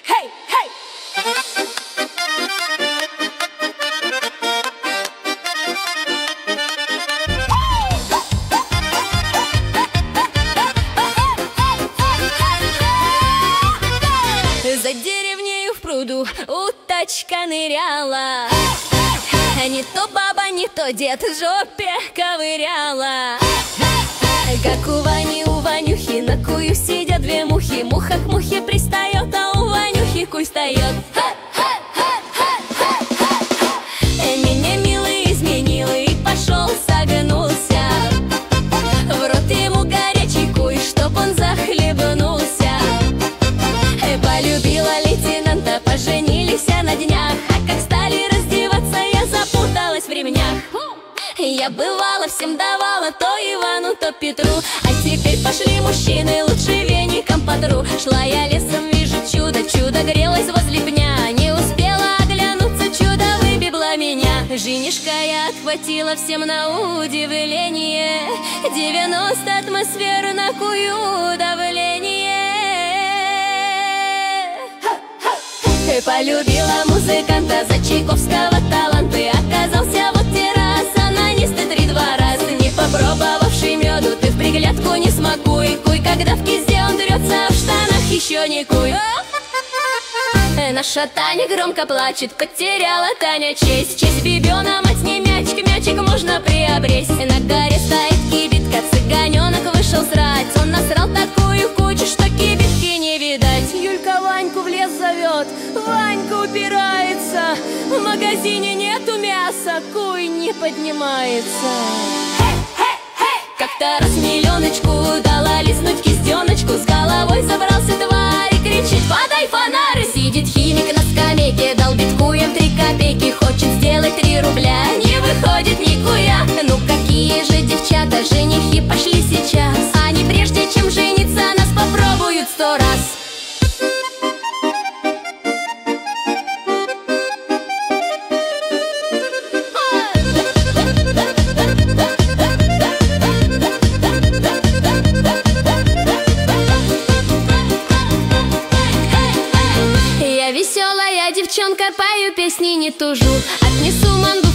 hey, hey. За деревнею в пруду уточка ныряла. Не то баба, не то дед в жопе ковыряла. Как у Ванюхи на кую сидят две мухи. Муха к мухе пристает, а у Ванюхи куй встает. Меня милый изменил и пошел согнулся. В рот ему горячий куй, чтоб он захлебнулся. Полюбила лейтенанта, поженились на днях. А как стали раздеваться, я запуталась в ремнях. Я бывала, всем давала, то Ивану, то Петру. А теперь пошли мужчины, лучше веником потру. Шла я лесом, вижу чудо, чудо грелось возле пня. Не успела оглянуться, чудо выбегло меня. Женишка я отхватила всем на удивление. 90 атмосфер на кую давление. Полюбила музыканта за Чайковского таланты. Оказался вот террасонанист и 3 раза. Не попробовавший меду, ты в приглядку не смакуй. Куй, когда в кизде он трется, в штанах еще не куй. Наша Таня громко плачет, потеряла Таня честь. Честь бебена, мать не мячик, мячик можно приобресть. На горе стоит кибитка, цыганенок вышел срать. Он насрал такую кучу, что кибитки не видать. Юлька Ваньку в лес зовет, Ванька упирается. В магазине нету мяса, куй не поднимается. Как-то раз миллионочку дала лизнуть кистеночку. С головой забрался тварь и кричит: подай фонарь! Сидит химик на скамейке, дал биткуем 3 копейки. Хочет сделать 3 рубля, не выходит никуя. Ну какие же девчата, женихи пошли сейчас. Они прежде чем жениться, нас попробуют 100 раз. Веселая девчонка, пою песни, не тужу. Отнесу мангу